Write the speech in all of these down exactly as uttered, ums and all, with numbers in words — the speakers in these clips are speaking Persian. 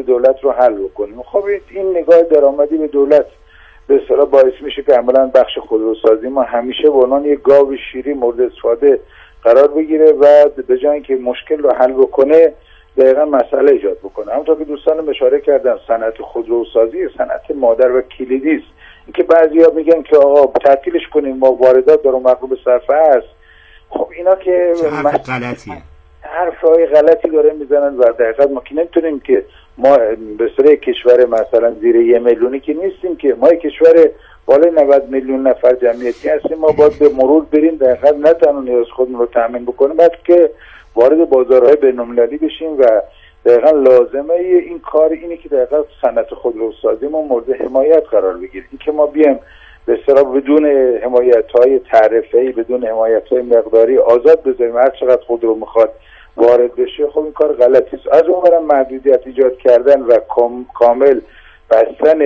دولت رو حل بکنیم. خب این نگاه درآمدی به دولت به اصطلاح باعث میشه که عملاً بخش خودروسازی ما همیشه به عنوان یک گاو شیری مورد استفاده قرار بگیره و به جای اینکه مشکل رو حل بکنه دقیقاً مسئله ایجاد بکنه. همونطور که دوستان اشاره کردن صنعت خودروسازی صنعت مادر و کلیدی است. اینکه بعضیا میگن که آقا تعطیلش کنیم ما واردات در اون مغلوب صرفه است، خب اینا که حرف غلطیه، حرفای غلطی داره میزنن و در حقیقت ما که نمیتونیم که ما به صورت کشور مثلا زیر یه میلیونی که نیستیم که ما کشور بالای نود میلیون نفر جمعیتی هستیم. ما باید به مرور بریم در حقیقت نه تنها نیاز خودمون رو تامین بکنیم بلکه وارد بازارهای بین‌المللی بشیم و دقیقاً لازمه این کار اینه که دقیقاً صنعت خودروسازی ما مورد حمایت قرار بگیره. این که ما بیایم به اصطلاح بدون حمایت‌های تعرفه‌ای بدون حمایت‌های مقداری آزاد بذاریم هر چقدر خودرو میخواد وارد بشه، خب این کار غلطی است. از اونورم محدودیت ایجاد کردن و کام، کامل بستن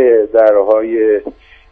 درهای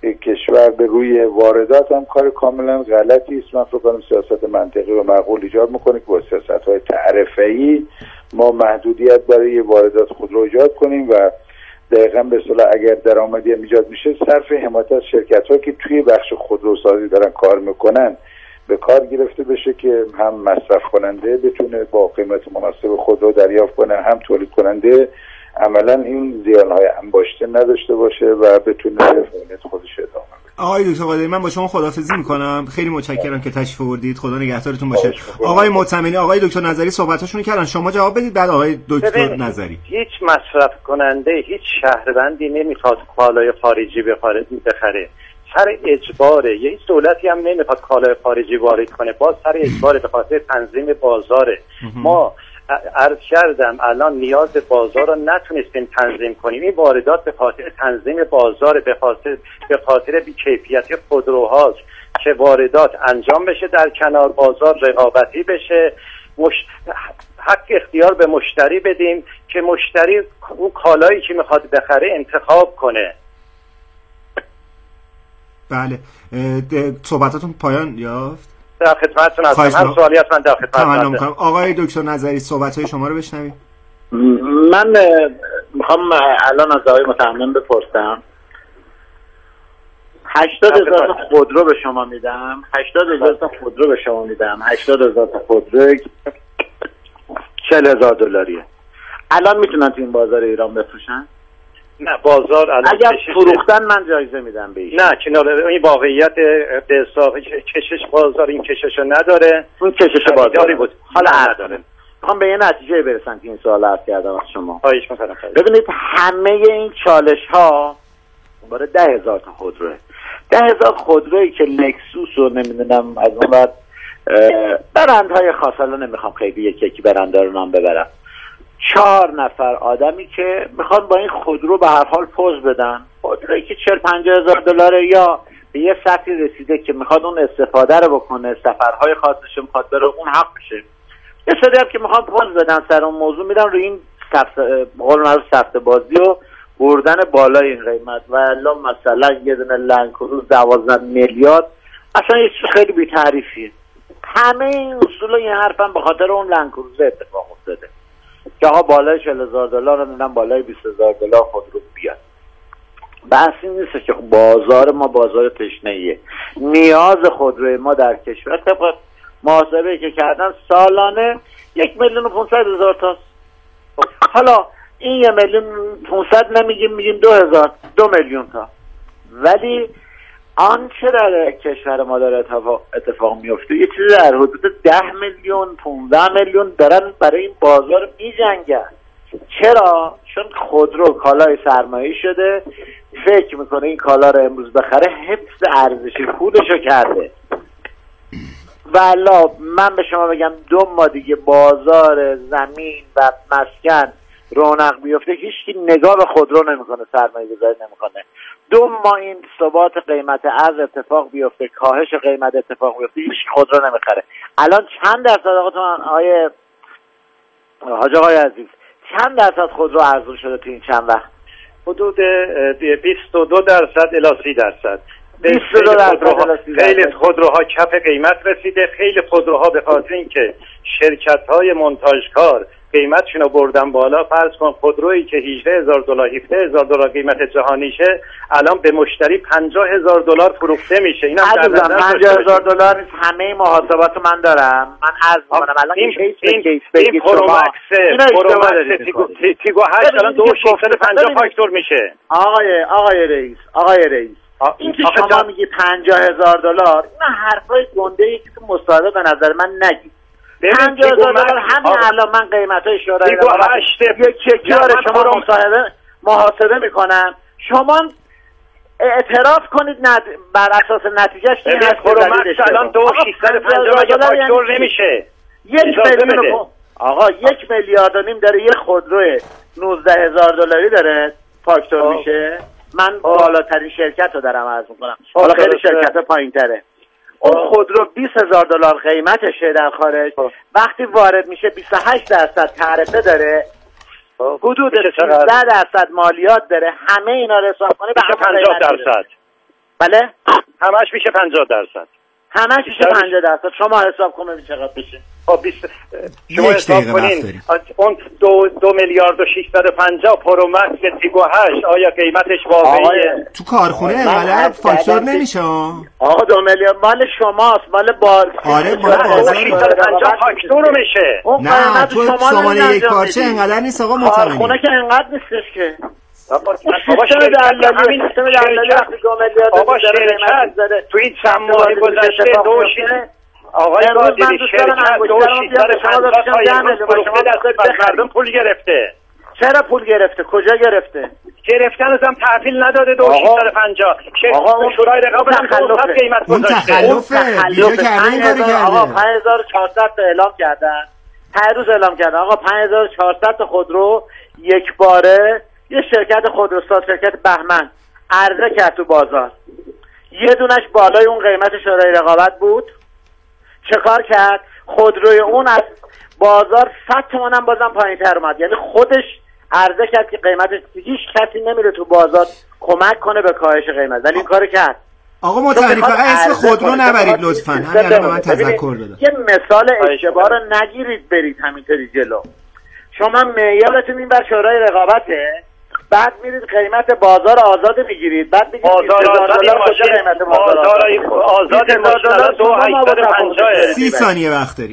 کشور به روی واردات هم کار کاملا غلطی است. من فکر کنم سیاست منطقی و معقول ایجاد میکنه که با سیاست‌های تعرفه‌ای ما محدودیت برای واردات خودرو ایجاد کنیم و دقیقاً به اصطلاح اگر درآمدی هم ایجاد میشه صرف حمایت از شرکت‌هایی که توی بخش خودروسازی دارن کار میکنن به کار گرفته بشه که هم مصرف کننده بتونه با قیمت مناسب خودرو دریافت کنه، هم تولید کننده عملاً این زیان‌های انباشته نداشته باشه و بتونه فعالیت خودش ادامه بده. آقای دکتر قادری من با شما خداحافظی میکنم، خیلی متشکرم که تشریف آوردید، خدا نگهدارتون باشه. آقای معتمنی، آقای دکتر نظری صحبتاشون کردن، شما جواب بدید بعد آقای دکتر نظری. هیچ مصرف کننده هیچ شهروندی نمیخواد کالای خارجی بخره، سر اجباره. یه دولتی هم نمیخواد کالای خارجی وارد کنه، باز سر اجباره به خاطر تنظیم بازاره. ما عرض کردم الان نیاز بازار رو نتونستیم تنظیم کنیم، این واردات به خاطر تنظیم بازار، به خاطر به خاطر بی‌کیفیتی خودروهاست که واردات انجام بشه در کنار بازار رقابتی بشه، مش... حق اختیار به مشتری بدیم که مشتری اون کالایی که میخواد بخره انتخاب کنه. بله صحبتاتون پایان یافت. در خدمتتون هستم، هر سوالی هست من در خدمتتون هستم. آقای دکتر نظری صحبت‌های شما رو بشنویم. من میخوام الان از آقای متمم بپرسم. هشتاد هزار تا خودرو به شما میدم، هشتاد هزار تا خودرو به شما میدم، هشتاد هزار تا خودرو چهل هزار دلاریه. الان میتونن تو این بازار ایران بفروشن؟ نه بازار الان اگر فروختن من جایزه میدم به ایشون. نه کنار این واقعیت به حساب کشش بازار این کششو نداره، اون کشش بازاری بود حالا نداره. میخوام به یه نتیجه برسن که این سوال عرض کردم از شما. خواهش می‌کنم. ببینید همه این چالش ها برای ده هزار تا خودروه، ده هزار خودرویی که لکسوس رو نمیدونم از اون بعد برندهای خاص، حالا نمیخوام خیلی یکی یکی برنده رو نام ببرم، چهار نفر آدمی که میخوان با این خودرو به هر حال پوز بدن، خودرویی که چهل پنجاه هزار دلاره یا به یه سطحی رسیده که میخواد اون استفاده رو بکنه، سفرهای خاصش میخواد بره، اون حق بشه. یه سری هم که میخوان پوز بدن سر اون موضوع میدن روی این سفت قول معروف سفت بازی و بردن بالای این قیمت و الا مثلا یه دونه لنکروز دوازده میلیارد اصلا یه چیز خیلی بی تعریفیه. همه این اصول این حرفم به خاطر اون لنکروز اتفاق افتاده که آقا بالای چهل هزار دلار میدن بالای بیست هزار دلار خودرو بیاد. بحث این نیست که بازار ما بازار تشنه‌ایه. نیاز خودروی ما در کشور طبق محاسبه که کردن سالانه یک میلیون و پونصد هزار تاست. حالا این یک میلیون پونصد نمیگیم، میگیم دو هزار دو میلیون تا، ولی آنچه در کشور ما داره اتفاق, اتفاق میفته یه چیزی در حدود ده میلیون پونزده میلیون دارن برای این بازار میجنگن. چرا؟ چون خودرو کالای سرمایه‌ای شده، فکر میکنه این کالا رو امروز بخره حفظ ارزش پولشو کرده. والا من به شما بگم دو ماه دیگه بازار زمین و مسکن رونق بیفته هیچکی نگاه به خودرو نمیکنه، سرمایه گذاری نمیکنه. دو ماه این ثبات قیمت ارز اتفاق بیفته، کاهش قیمت اتفاق بیفته، هیچ خودرو نمیخره. الان چند درصد آقاتون آقای حاج آقای عزیز چند درصد خودرو ارزون شده تو این چند وقت؟ حدود بیست و دو درصد الی سی درصد. بیست و دو درصد خیلی خودروها کف قیمت رسیده، خیلی خودروها به خاطر اینکه شرکت‌های منتاجکار قیمتشون رو بردن بالا. فرض کن خودرویی که هجده هزار دلار هفده هزار دلار قیمت جهانیشه الان به مشتری پنجاه هزار دلار فروخته میشه. اینا پنجاه هزار دلار همه محاسبات من دارم. من عرض می‌کنم الان این کیس این کیس بگید پرومکس پرومکس تیگو هشت الان دو ششصد و پنجاه فاکتور میشه. آقای آقای رئیس آقای رئیس این که شما میگی پنجاه هزار دلار این حرفای گنده‌ای که تو مصاحبه به نظر من نگید. پنجاه هزار دلار همین الان من قیمتای شورای رقابت یک چکی رو شما مصاحبه محاسبه میکنم، شما اعتراف کنید ند... بر اساس نتیجهش این هست که پرومکس الان دو ششصد و پنجاه مگه فاکتور نمیشه. یک میلیون آقا یک میلیارد و نیم داره یه خودرو نوزده هزار دلاری داره فاکتور آه. میشه. من بالاترین شرکت رو دارم عرض میکنم، حالا خیلی شرکت پایین تره. اون خودرو بیست هزار دلار قیمتشه در خارج آه. وقتی وارد میشه بیست و هشت درصد تعرفه داره، حدود سیزده درصد مالیات داره. همه اینا رو حساب کنه به پنجاه درصد. بله همش میشه پنجاه درصد. همش میشه پنجاه درصد. شما حساب کن ببین چقدر بشه. خب بیست شما حساب کنین اون دو دو میلیارد و ششصد و پنجاه پرومکس تیگو هشت آیا قیمتش واقعیه؟ تو کارخونه انقدر فاکتور نمیشه. آقا دو میلیارد مال شماست، مال بار. آره مال بازار ششصد و پنجاه فاکتور میشه. نه تو سامانه یک پارچه انقدر نیست آقا مطمئنی. کارخونه که انقدر نیستش که. بابا شرکت همین سیستم دلالی وقتی دو میلیارد بابا شرکت تو این چند ماه گذشته دو شیصد آقای قادری شرکت دو شیصد و پنجاه تا امروز فروخته دست مردم پول گرفته. چرا پول گرفته؟ کجا گرفته؟ گرفتن ازم تحویل نداده دو شیصد و پنجاه. آقا اون شورای رقابت هم قیمت گذاشته. اون تخلفه. آقا پنج هزار و چهارصد تا اعلام کردن. هر روز اعلام کردن آقا پنج هزار و چهارصد تا خودرو یک باره یه شرکت خودروساز شرکت بهمن عرضه کرد تو بازار. یه دونش بالای اون قیمت شورای رقابت بود. چه کار کرد؟ خودروی اون از بازار صد تومن هم بازم پایین‌تر اومد. یعنی خودش عرضه کرد که قیمتش هیچ کسی نمیره تو بازار کمک کنه به کاهش قیمت، ولی این کارو کرد. آقا متعالی فقط اسم خودرو نبرید لطفاً. همین به من تذکر دادم. یه مثال اشتباه رو نگیرید برید همینطوری جلو. شما معیارتون این بر شورای رقابته، بعد میرید قیمت بازار آزاد میگیرید، بعد میگید بازار آزاد کجا قیمت بازار آزاد مثلا دو هشتصد و پنجاه. سی ثانیه وقت داریم.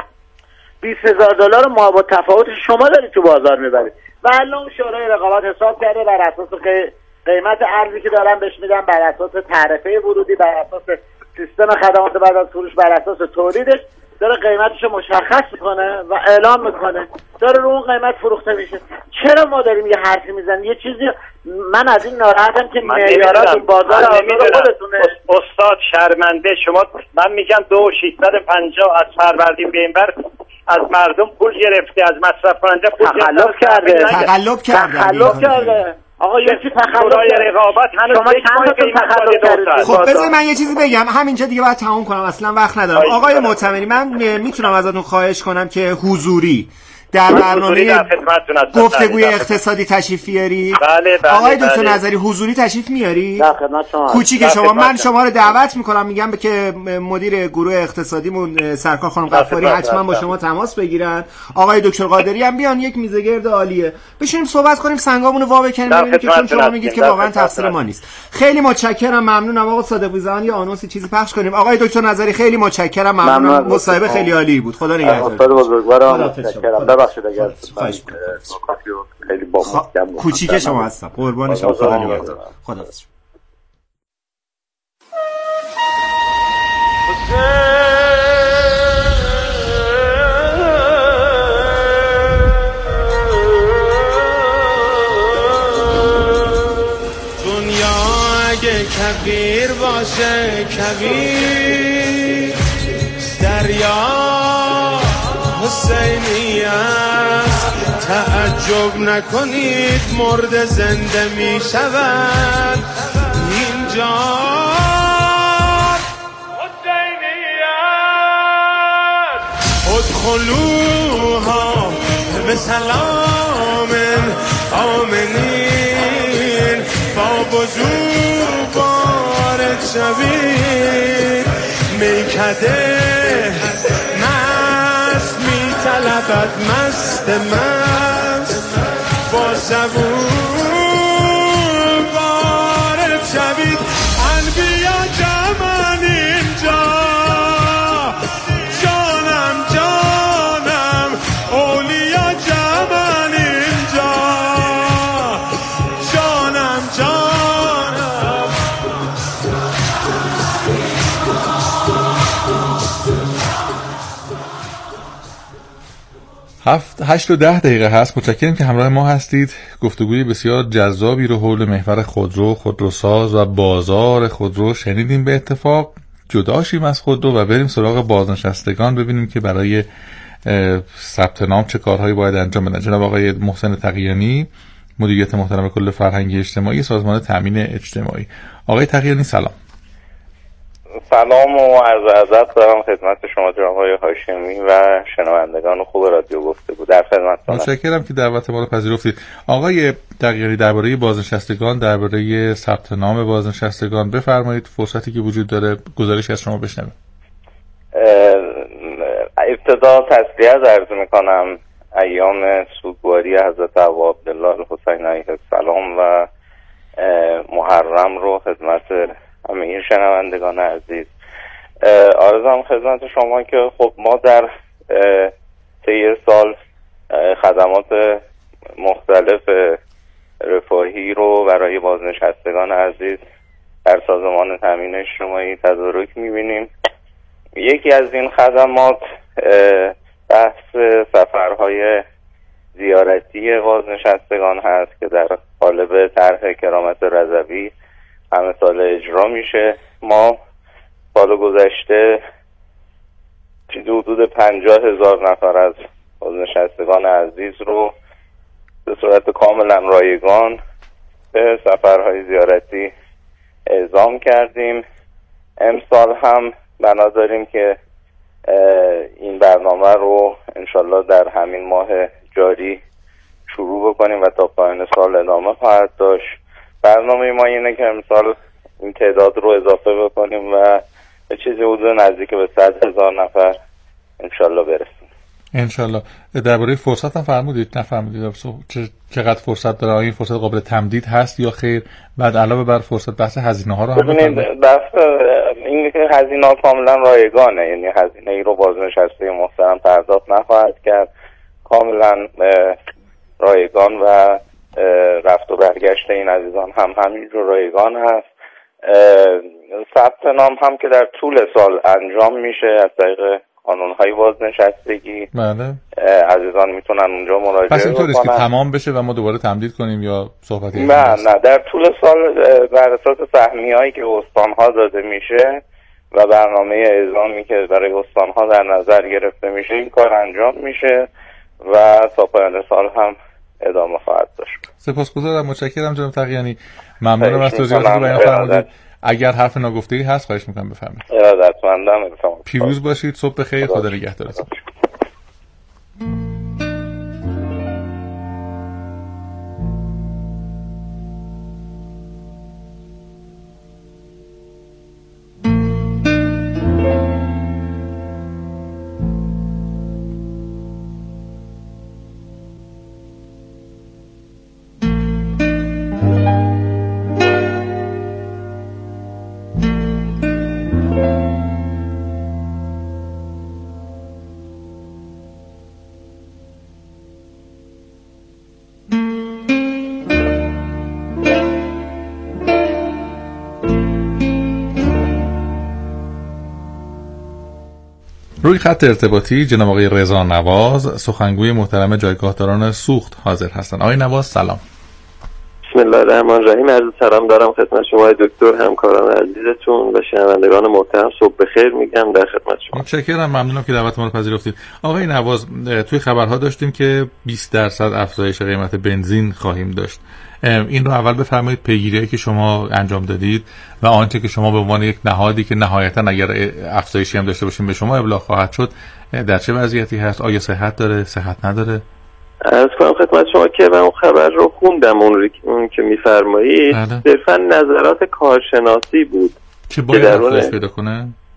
بیست هزار دلار ما با تفاوت شما دارید تو بازار میبرید و الان شورای رقابت حساب کرده بر اساس قیمت ارزی که دارن بهش میدن، بر اساس تعرفه ورودی، بر اساس سیستم خدمات بعد از فروش، بر اساس تولیدش داره قیمتش مشخص میکنه و اعلام میکنه، داره رو اون قیمت فروخته میشه. چرا ما داریم یه حرفی میزنیم یه چیزی؟ من از این ناراحتم که معیارات بازار آزاد خودتونه. استاد شرمنده شما. من میگم دو ششصد و پنجاه از فروردین به این بر از مردم پول گرفته، از مصرف کننده پول تقلب کرده. تقلب کرده. تقلب کرده. آقا یکی تخلف رقابت هنوز یک ماه قیمت داده. خب بذار من یه چیزی بگم همینجا دیگه باید تموم کنم، اصلا وقت ندارم. آقای معتمری من میتونم ازتون خواهش کنم که حضوری در برنامه گفتگوی اقتصادی تشریف بیاری؟ بله بله. آقای دکتر نظری حضوری تشریف میاری؟ در خدمت شما. کوچیک شما من شما رو دعوت میکنم، میگم که مدیر گروه اقتصادیمون سرکار خانم غفاری حتما با شما تماس بگیرن. آقای دکتر قادری هم بیان، یک میزه گرد عالیه بشینیم صحبت کنیم، سنگامونو وا بکنیم ببینیم که چون شما میگید که واقعا تقصیر ما نیست. خیلی متشکرم، ممنونم. آقا صادقی زمان یه آنونسی چیزی پخش کنیم. آقای دکتر نظری خیلی متشکرم، ممنونم. مصاحبه خیلی عالی بود. خدا نگهدار. استاد بزرگوارم متشکرم. ببخشید اگر خیلی با محکم کوچیک شما هستم. قربان شما. خدا نگهدار. خداحافظ. دنیا اگه کبیر باشه کبیر، دریا حسینی است. تعجب نکنید مرد زنده می شود اینجا حسینی است. ادخلوها به سلام آمنین، با وجود وارد شوید. میکده مست می طلب فقط مست مست با زبون وارد شوید انبیا جمعن اینجا جانم جانم اولیا جمعن اینجا جانم جانم. هفت هشت و ده دقیقه هست. متشکرم که همراه ما هستید. گفتگوی بسیار جذابی رو حول محور خودرو، خودروساز و بازار خودرو شنیدیم. به اتفاق جدا شیم از خودرو و بریم سراغ بازنشستگان، ببینیم که برای ثبت نام چه کارهایی باید انجام بدن. جناب آقای محسن تقیانی، مدیریت محترم کل فرهنگی اجتماعی سازمان تامین اجتماعی. آقای تقیانی سلام. سلام و عرض ادب دارم خدمت شما جناب آقای هاشمی و شنوندگان خوب رادیو گفتگو. در خدمتتونم. متشکرم که دعوت ما رو پذیرفتید. آقای تقیانی، درباره بازنشستگان، درباره ثبت نام بازنشستگان بفرمایید. فرصتی که وجود داره گزارش از شما بشنویم. ابتدا تسلیت عرض میکنم ایام سوگواری حضرت ابا عبدالله الحسین علیه السلام و محرم رو خدمت همه شنوندگان عزیز آرزوام خدمت شما که خب ما در طی سال خدمات مختلف رفاهی رو برای بازنشستگان عزیز در سازمان تامین اجتماعی تدارک می‌بینیم. یکی از این خدمات بحث سفرهای زیارتی بازنشستگان هست که در قالب طرح کرامت رضوی همه سال اجرا میشه. ما سال گذشته حدود پنجاه هزار نفر از بازنشستگان عزیز رو به صورت کاملا رایگان به سفرهای زیارتی اعزام کردیم. امسال هم بنا داریم که این برنامه رو انشالله در همین ماه جاری شروع بکنیم و تا پایان سال ادامه خواهد داشت. برنامه ما اینه که امسال این تعداد رو اضافه بکنیم و به چیزی حدود نزدیک به صد هزار نفر انشالله برسیم. انشالله. درباره فرصت هم فرمودید نفرمودید چقدر فرصت داره؟ این فرصت قابل تمدید هست یا خیر؟ بعد علاوه بر فرصت بحث هزینه ها رو هم ببینید. بحث این که هزینه ها کاملا رایگانه، یعنی هزینه ای رو بازنشسته محترم پرداخت نخواهد کرد، کاملا رایگان و رفت و برگشت این عزیزان هم همینجور رایگان هست. ثبت نام هم که در طول سال انجام میشه از طریق قانون‌های بازنشستگی. بله. عزیزان میتونن اونجا مراجعه کنن. پس اینطوری است که تمام بشه و ما دوباره تمدید کنیم یا صحبتی؟ نه نه، در طول سال بر اساس سهمیه‌ای که استان‌ها داده میشه و برنامه اعزامی که برای استان‌ها در نظر گرفته میشه این کار انجام میشه و تا پایان سال هم ادامه خواهد داشت. سپاسگزارم، متشکرم جناب تقیانی. ممنونم از توضیحاتی که بیان فرمودید. اگر حرف ناگفته‌ای هست خواهش می‌کنم بفرمایید. ارادتمندم. پیروز باشید. صبح بخیر. خدا نگهدارتون. روی خط ارتباطی جناب آقای رضا نواز، سخنگوی محترم جایگاهداران سوخت حاضر هستند. آقای نواز سلام. بسم الله الرحمن الرحیم. عرض سلام دارم خدمت شما دکتر، همکاران عزیزتون و شنوندگان محترم. صبح بخیر میگم در خدمت شما. متشکرم، ممنونم که دعوت ما رو پذیرفتید. آقای نواز، توی خبرها داشتیم که بیست درصد افزایش قیمت بنزین خواهیم داشت. این رو اول بفرمایید پیگیری‌ای که شما انجام دادید و آنچه که شما به عنوان یک نهادی که نهایتا اگر افزایشی هم داشته باشیم به شما ابلاغ خواهد شد در چه وضعیتی هست؟ آیا صحت داره، صحت نداره؟ عرض کنم خدمت شما که من اون خبر رو خوندم، اون, اون که میفرمایید صرفا نظرات کارشناسی بود که باید افزایش پیدا کنه.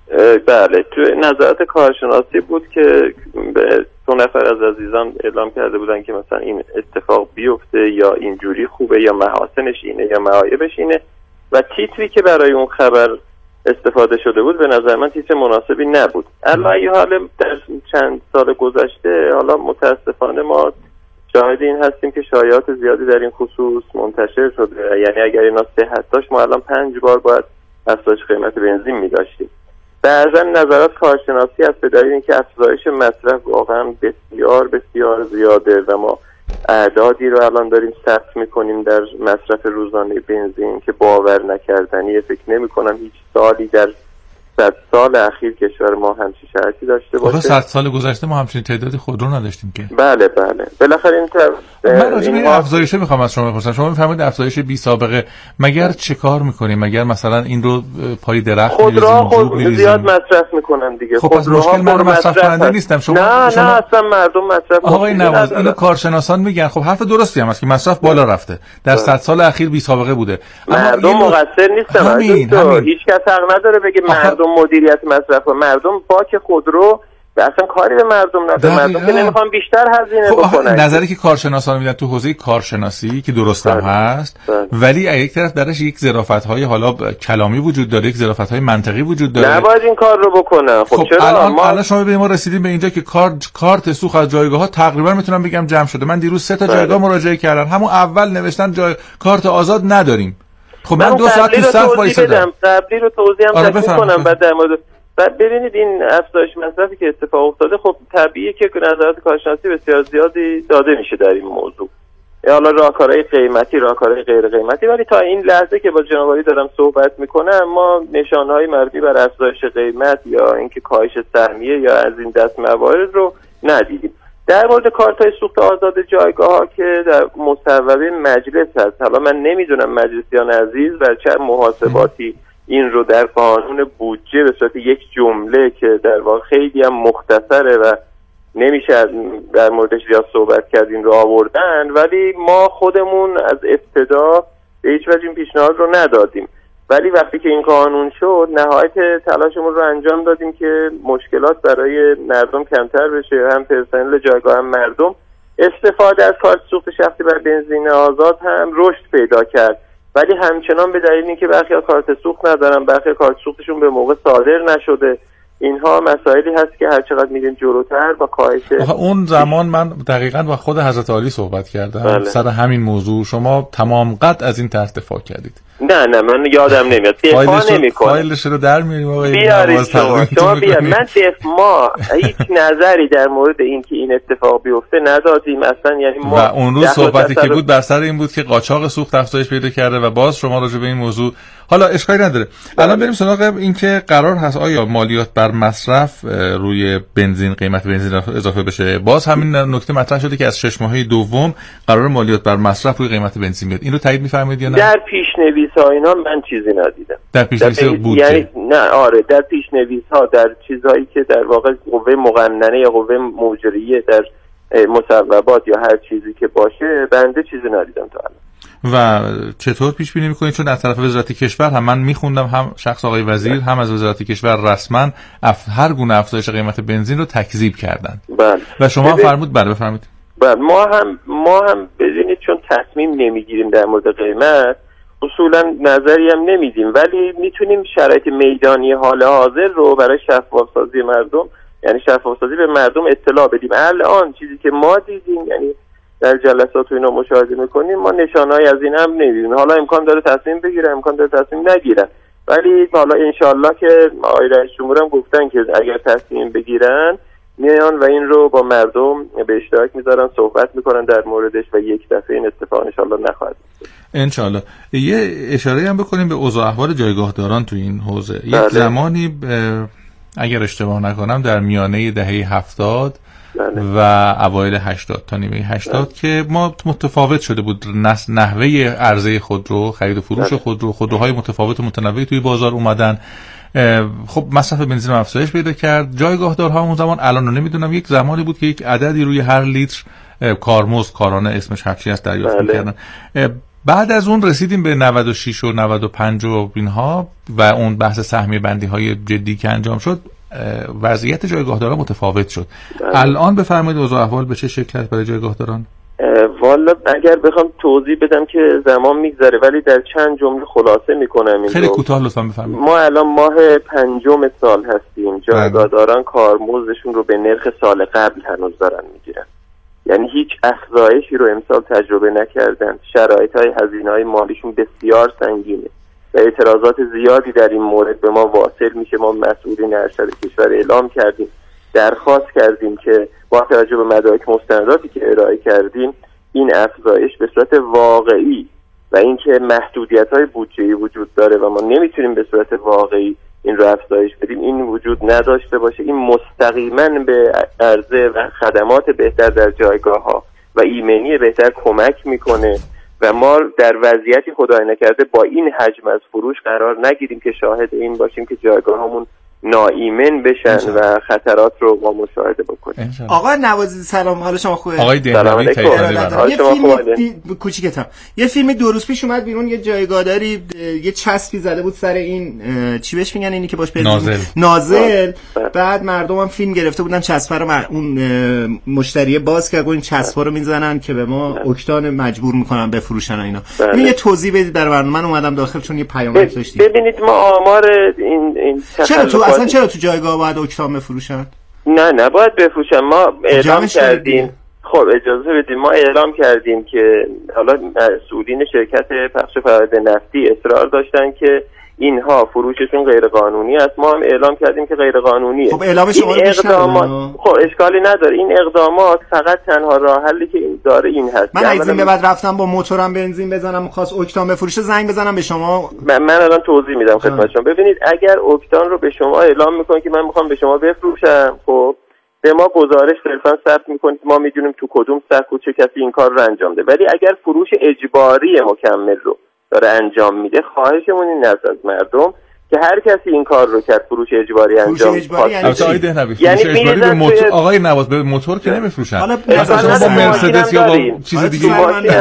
بله، تو نظرات کارشناسی بود که به دو نفر از عزیزان اعلام کرده بودن که مثلا این اتفاق بیفته یا اینجوری خوبه یا محاسنش اینه یا معایبش اینه و تیتری که برای اون خبر استفاده شده بود به نظر من تیتر مناسبی نبود. البته حالا در چند سال گذشته حالا متاسفانه ما شاهد این هستیم که شایعات زیادی در این خصوص منتشر شده، یعنی اگر اینا صحت داشت ما الان پنج بار باید افزایش قیمت بنزین می‌داشتیم. بعضا نظرات کارشناسی هست به دلیل اینکه افزایش مصرف واقعا بسیار بسیار زیاده و ما اعدادی رو الان داریم ثبت میکنیم در مصرف روزانه بنزین که باور نکردنیه. فکر نمی‌کنم هیچ سالی در صد سال اخیر کشور ما همچین شرایطی داشته باشه. صد سال گذشته ما همچین تعدادی خودرو نداشتیم که. بله بله. بالاخره این طرف من راجع به این افزایش میخوام از شما بپرسم. شما میفرمایید افزایش بی سابقه، مگر چه کار میکنیم؟ مگر مثلا این رو پای درخت خودروها خود زیاد مصرف میکنن دیگه. خب پس مشکل من مصرف کننده نیستم. شما نه شما... نه اصلا مردم مصرف آقای نواز اینو کارشناسان میگن. خب حرف درستی هم است که مصرف بالا رفته. در صد سال اخیر بی سابقه بوده. مردم اینو... مقصر نیستن. همین همین. هیچ کس حق نداره بگه مردم مدیریت مصرف. مردم باک خودرو اصلا کاری به مردم نداره. مردم که نمیخوان بیشتر هزینه خب بکنن. نظری که کارشناسان میدن تو حوزه کارشناسی که درست هم هست، ولی از یک طرف درش یک ظرافت‌های حالا کلامی وجود داره، یک ظرافت‌های منطقی وجود داره. نباید این کار رو بکنن. خب, خب چرا الان ما الان شما ببینید ما رسیدیم به اینجا که کارت کارت سوخت از جایگاه‌ها تقریبا میتونم بگم جمع شده. من دیروز سه تا جایگاه مراجعه کردم، همون اول نوشتن جای کارت آزاد نداریم. خب من, من دو ساعت تو صف وایسادم. قبلی رو توضیح هم می‌کنم بعد در مورد و ببینید این افزایش مصرفی که اتفاق افتاده خب طبیعیه که نظرات کارشناسی بسیار زیادی داده میشه در این موضوع. حالا راهکارهای قیمتی، راهکارهای غیر قیمتی، ولی تا این لحظه که با جناب عالی دارم صحبت میکنم ما نشانه‌های مربوط بر افزایش قیمت یا اینکه کاهش سهمیه یا از این دست موارد رو ندیدیم. در مورد کارت‌های سوخت آزاد جایگاه‌ها که در مصوبه مجلس هست، حالا من نمیدونم مجلسیان عزیز بر چه محاسباتی این رو در قانون بودجه به صورت یک جمله که در واقع خیلی هم مختصره و نمیشه در موردش زیاد صحبت کرد این رو آوردن، ولی ما خودمون از ابتدا به هیچ وجه این پیشنهاد رو ندادیم، ولی وقتی که این قانون شد نهایت تلاشمون رو انجام دادیم که مشکلات برای مردم کمتر بشه، هم پرسنل جایگاه هم مردم. استفاده از کارت سوخت شخصی بر بنزین آزاد هم رشد پیدا کرد، ولی همچنان به دلیل اینکه برخی از کارت سوخت ندارن، برخی کارت سوختشون به موقع صادر نشده، اینها مسائلی هست که هر چقدر میریم جلوتر با کاهش اون زمان من دقیقاً با خود حضرت عالی صحبت کردم بله. سر همین موضوع شما تمام قد از این طرح دفاع کردید. نه نه من یادم نمیاد. دفاع نمی‌کنم. فایلش رو در میاریم آقا. بیارید شما. شما بیا من دف ما هیچ نظری در مورد اینکه این اتفاق بیفته ندادیم اصلا، یعنی ما و اون روز صحبتی که بود بر سر این بود که قاچاق سوخت افزایش پیدا کرده و باز شما راجع به این موضوع حالا اشکالی نداره. الان بریم سراغ این که قرار هست آیا مالیات بر مصرف روی بنزین، قیمت بنزین اضافه بشه. باز همین نکته مطرح شده که از شش ماهه دوم قرار مالیات بر مصرف روی قیمت بنزین بیاد. این رو تایید می‌فرمایید یا نه؟ در پیش‌نویس‌ها اینا من چیزی ندیدم. در پیش‌نویس بودجه یعنی نه آره در پیش‌نویس‌ها در چیزایی که در واقع قوه مقننه یا قوه مجریه در مصوبات یا هر چیزی که باشه بنده چیزی ندیدم تا الان. و چطور پیش بینی میکنید؟ چون از طرف وزارت کشور هم من میخوندم هم شخص آقای وزیر هم از وزارت کشور رسما اف... هر گونه افزایش قیمت بنزین رو تکذیب کردن. بله. و شما فرمود بله بفرمایید. بله ما هم ما هم ببینید چون تصمیم نمیگیریم در مورد قیمت اصولا نظری هم نمیدیم، ولی میتونیم شرایط میدانی حال حاضر رو برای شفاف سازی مردم، یعنی شفاف سازی به مردم اطلاع بدیم. الان چیزی که ما دیدیم یعنی در جلسات و اینا مشاهده میکنیم ما نشانه‌ای از این هم نمی‌بینیم. حالا امکان داره تصمیم بگیرن، امکان داره تصمیم نگیرن، ولی حالا انشالله که آقای رئیس جمهور هم گفتن که اگر تصمیم بگیرن میان و این رو با مردم به اشتراک میذارن، صحبت میکنن در موردش و یک دفعه این اتفاق انشالله نخواهد افتاد. انشالله. یه اشاره هم بکنیم به اوضاع احوال جایگاهداران تو این حوزه. یک بله. زمانی اگر اشتباه نکنم در میانه دهه هفتاد بله. و اوایل هشتاد تا نیمه هشتاد بله. که ما متفاوت شده بود نحوه عرضه خودرو، خرید و فروش بله. خودرو، خودروهای متفاوت و متنوعی توی بازار اومدن. خب مصرف بنزین افزایش پیدا کرد. جایگاهدارها اون زمان الان رو نمیدونم یک زمانی بود که یک عددی روی هر لیتر کارمزد، کارانه اسمش هرچی هست دریافت بله. می‌کردن. بعد از اون رسیدیم به نود و شش و نود و پنج و اینها و اون بحث سهمیه بندی های جدی که انجام شد، وضعیت جایگاهداران متفاوت شد. الان بفرمایید اوضاع احوال به چه شکل است برای جایگاهداران؟ والا اگر بخوام توضیح بدم که زمان میگذره، ولی در چند جمله خلاصه میکنم این خیلی کوتاه لطفا بفرمایید. ما الان ماه پنجم سال هستیم، جایگاهداران کارمزدشون رو به نرخ سال قبل هنوز دارن میگیرن، یعنی هیچ افزایشی رو امسال تجربه نکردن. شرایط‌های هزینه‌های مالیشون بسیار سنگینه و اعتراضات زیادی در این مورد به ما واصل میشه. ما مسئولین ارشد کشور اعلام کردیم، درخواست کردیم که با توجه به مدارک مستنداتی که ارائه کردیم این افزایش به صورت واقعی و اینکه محدودیت‌های بودجه‌ای وجود داره و ما نمیتونیم به صورت واقعی این رو افزایش بدیم، این وجود نداشته باشه. این مستقیما به عرضه و خدمات بهتر در جایگاه‌ها و ایمنی بهتر کمک میکنه و ما در وضعیتی خدای نکرده با این حجم از فروش قرار نگیریم که شاهد این باشیم که جایگاه‌هامون ناایمن بشن و خطرات رو ما مشاهده بکنیم. آقا نوازی سلام، حالا شما خوبه؟ آقای دهنوی یه فیلم دی... کوچیکتم یه فیلم دو روز پیش اومد بیرون، یه جایگاهداری یه چسبی زده بود سر این چی بهش میگن اینی که باش بزنید نازل نازل بعد مردم هم فیلم گرفته بودن چسبا رو مر... اون مشتری باز کرد این چسبا رو میزنن که به ما اکتان مجبور میکنن بفروشن اینا. این یه توضیح بدید در برنامه. من اومدم داخل چون یه پیام داشتیم. ببینید ما آمار این این چرا تو اصلا چرا تو جایگاه باید اکتام بفروشن؟ نه نباید بفروشن. ما اعلام کردیم، خب اجازه بدیم، ما اعلام کردیم که حالا مسئولین شرکت پخش فرآیند نفتی اصرار داشتن که اینها فروششون غیر قانونی است. ما هم اعلام کردیم که غیر قانونیه. خب اعلام شما رو اقدامات خب اشکالی نداره. این اقدامات فقط تنها راه حلی که این داره این هست. من از این به بعد رفتم با موتورم بنزین بزنم خواست اکتان بفروشه زنگ بزنم به شما. من, من الان توضیح میدم خدمت شما. ببینید اگر اکتان رو به شما اعلام میکنه که من میخوام به شما بفروشم، خب به ما گزارش صرفا ثبت میکنید، ما میدونیم تو کدوم سکو چه کسی این کار رو انجام ده. ولی اگر فروش اجباری مکمل رو داره انجام میده، خواهشمون این است از مردم که هر کسی این کار رو کرد فروش اجباری انجام میده. یعنی اجباری به موتور آقای نواز به موتور که نمیفروشن. حالا مثلا با مرسدس یا با چیز دیگه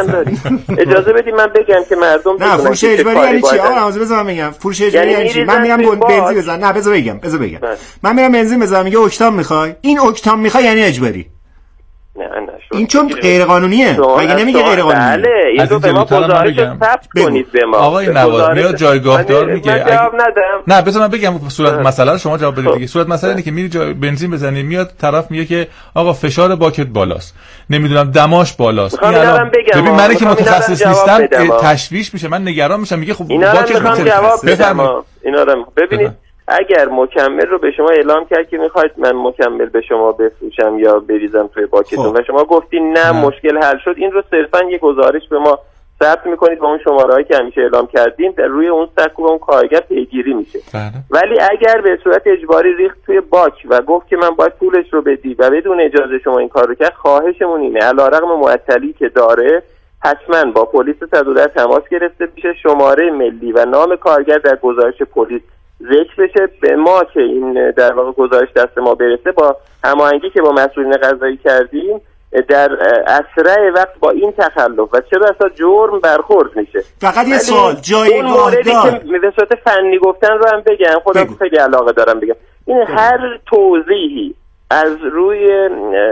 اجازه بدید من بگم که مردم نه فروش اجباری یعنی چی؟ آقا نواز بذار من بگم فروش اجباری یعنی چی؟ من میرم بنزین بزنم. نه بذار بگم بذار بگم من میرم بنزین بزنم، میگه اکتام میخوای، این اکتام میخوای یعنی اجباری. نه نه این چون غیر قانونیه مگه نمیگه غیر قانونیه؟ بله این رو به ما گزارش ثبت کنید به ما. آقای نواز میاد جایگاهدار میگه جواب ندم. نه بذار من بگم صورت مسئله رو شما جواب بدید دیگه. صورت مسئله اینه که میری جای بنزین بزنی، میاد طرف میگه که آقا فشار باکت بالاست، نمیدونم دماش بالاست. این الان ببین من که متخصص نیستم تشویش میشه، من نگران میشم. میگه خب باکت بفرمایید. اینا رو ببینید اگر مکمل رو به شما اعلام کرد که میخواید من مکمل به شما بفروشم یا بریزم توی باکتون و شما گفتین نه, نه مشکل حل شد، این رو صرفا یه گزارش به ما ثبت میکنید با اون شماره‌ای که همیشه اعلام کردین، در روی اون سکو اون کارگر پیگیری میشه. بله. ولی اگر به صورت اجباری ریخت توی باک و گفت که من باید پولش رو بدی و بدون اجازه شما این کار رو کرد، خواهشمون اینه علیرغم معطلی که داره حتما با پلیس صد و ده تماس گرفته بشه، شماره ملی و نام کارگر در گزارش پلیس ذکر بشه، به ما که این در واقع گزارش دست ما برسه با هماهنگی که با مسئولین قضایی کردیم در اسرع وقت با این تخلف و چه بسا جرم برخورد میشه. فقط یه سوال جایگاه دار که به صورت فنی گفتن رو هم بگم، خودم بگو. خیلی علاقه دارم بگم این بگو. هر توضیحی از روی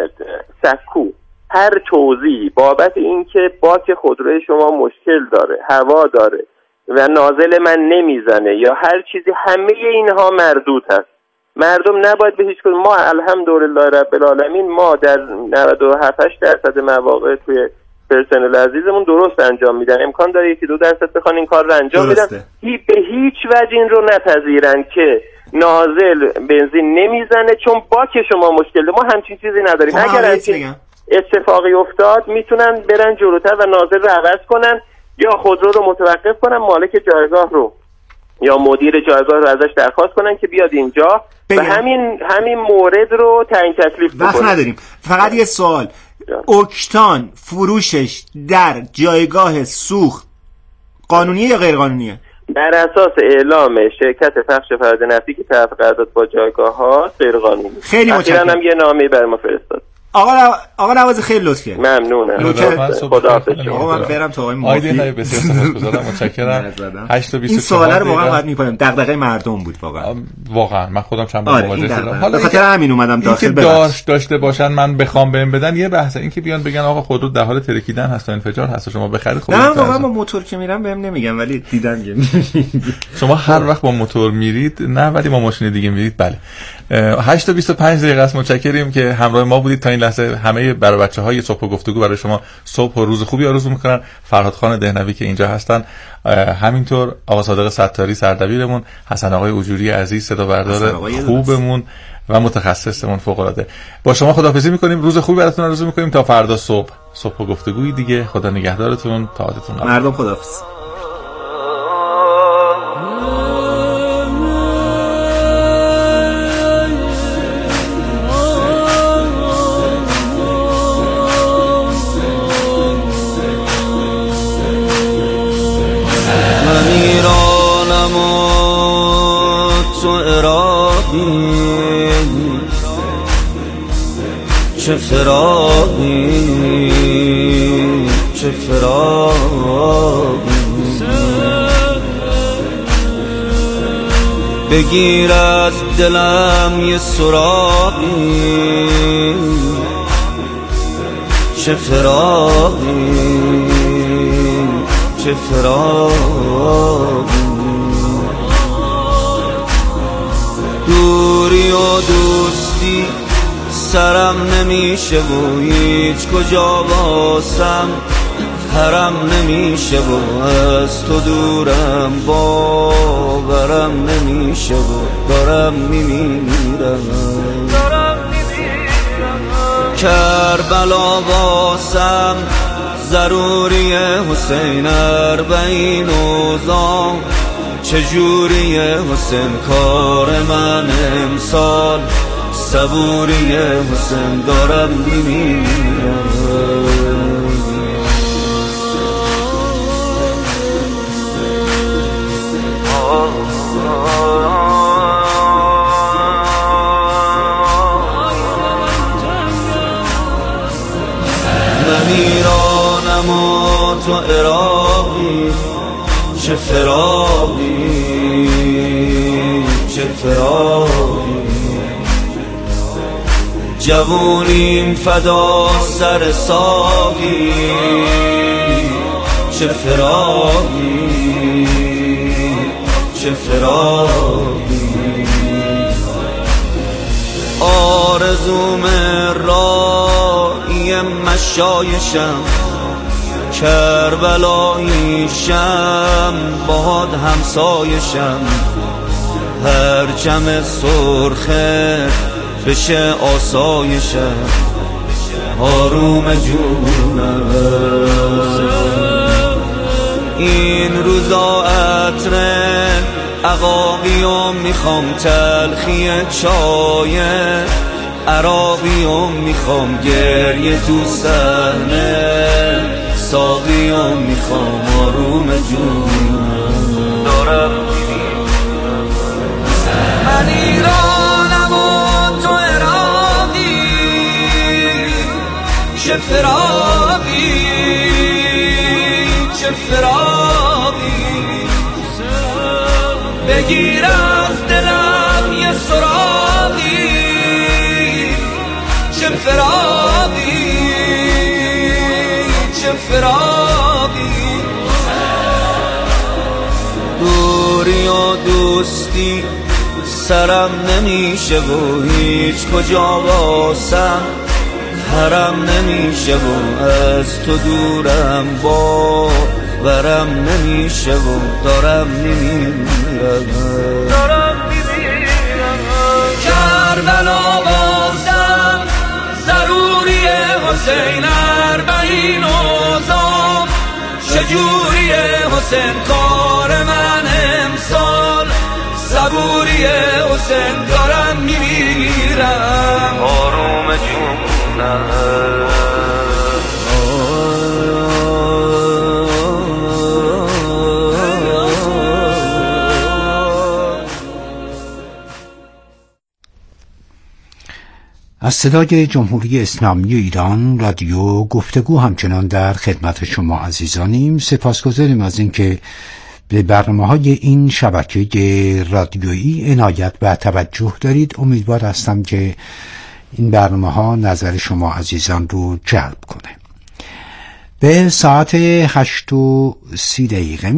سکو، هر توضیحی بابت این که باک خودروی شما مشکل داره، هوا داره و نازل من نمیزنه یا هر چیزی، همه اینها مردود هست. مردم نباید به هیچ کدوم. ما الحمدلله رب العالمین ما در نود و هفت درصد مواقع توی پرسنل عزیزمون درست انجام میدن. امکان داره یکی دو درصد بخوان این کار رو انجام بدن، هی به هیچ وجه این رو نپذیرن که نازل بنزین نمیزنه چون باک شما مشکل ده. ما همچین چیزی نداریم. اگر اتفاقی افتاد میتونن برن جلوتر و نازل رو عوض کنن یا خودرو رو متوقف کنن، مالک جایگاه رو یا مدیر جایگاه رو ازش درخواست کنن که بیاد اینجا و همین همین مورد رو تعیین تکلیف بکنن. وقت نداریم. فقط یه سوال، اکتان فروشش در جایگاه سوخت قانونیه یا غیر قانونیه؟ بر اساس اعلام شرکت پخش فرآیند نفتی که طرف قرارداد با جایگاه ها غیر قانونی. خیلی متشکرم. هم یه نامه بر ما فرستاد. آقا آقا نوازی خیلی لطف کردید. ممنونم. خدا حافظ. آقا من برم تا آقای مافی. آیدین بسیار سپاسگزارم، متشکرم. هشت تا بیست و چهار این سوالا رو واقعا باید می‌پرسیم. دغدغه مردم بود واقعا. واقعا من خودم چند بار مواجه شدم. حالا به خاطر همین اومدم داخل ببخشید. داشت داشته باشن من بخوام بهم بدن یه بحثه، این که بیان بگن آقا خودرو در حال ترکیدن هست و انفجار هست شما بخرید. خب نه واقعا با موتور که میرم بهم نمیگن ولی دیدم که شما هر وقت با موتور میرید نه ولی با ماشین دیگه میرید. بله. هشت تا بیست و پنج دقیقه است. متشکریم که همراه ما بودید تا این لحظه. همه برای بچه‌های صبح گفتگو برای شما صبح و روز خوبی آرزو می‌کنن. فرهاد خان دهنوی که اینجا هستن، همینطور آقا صادق ستاری سردبیرمون، حسن آقای اجوری عزیز صدا بردار خوبمون و متخصصمون فوق‌العاده. با شما خداحافظی می‌کنیم. روز خوبی براتون آرزو می‌کنیم تا فردا صبح. صبح گفتگوی دیگه. خدا نگهدارتون. تا عادتون قبل. مردم خداحافظ. چه فراقی چه فراقی بگیر از دلم یه سراغی چه فراقی چه فراقی دوری و دوستی سرم نمیشه و هیچ کجا واسم حرم نمیشه و از تو دورم باورم نمیشه و دارم میمیرم کربلا واسم ضروری حسین اربعین اوزام چجوری حسین کار من امسال صبوری حسین دارم میمیرم من ایرانم و تو عراقی چه فراقی چه فراقی جوونیم فدا سر ساقی چه فراقی چه فراقی آرزوم رایی مشایشم کربلاییشم باد همسایشم هر جمع سرخه بشه آسایشم آروم جونم این روزا عطر عقاقیم میخوام تلخی چای عراقیم میخوام گریه تو صحنه ساقیم میخوام آروم جونم دارم من ایرانم و تو عراقی چه فراقی چه فراقی بگیر از دلم یه سراغی چه فراقی چه فراقی دوری و دوستی سرم نمیشه و هیچ کجا واسم حرم نمیشه و از تو دورم باورم نمیشه و دارم میمیرم دارم میمیرم کربلا واسم ضروری حسین اربعین اوزام چجوری حسین کار من امسال صبوری حسین دارم میمیرم آروم جونم از صدای جمهوری اسلامی ایران رادیو گفتگو همچنان در خدمت شما عزیزانیم. سپاسگزاریم از اینکه به برنامه‌های این شبکه رادیویی عنایت و توجه دارید. امیدوار هستم که این برنامه‌ها نظر شما عزیزان رو جلب کنه. به ساعت هشت و سی دقیقه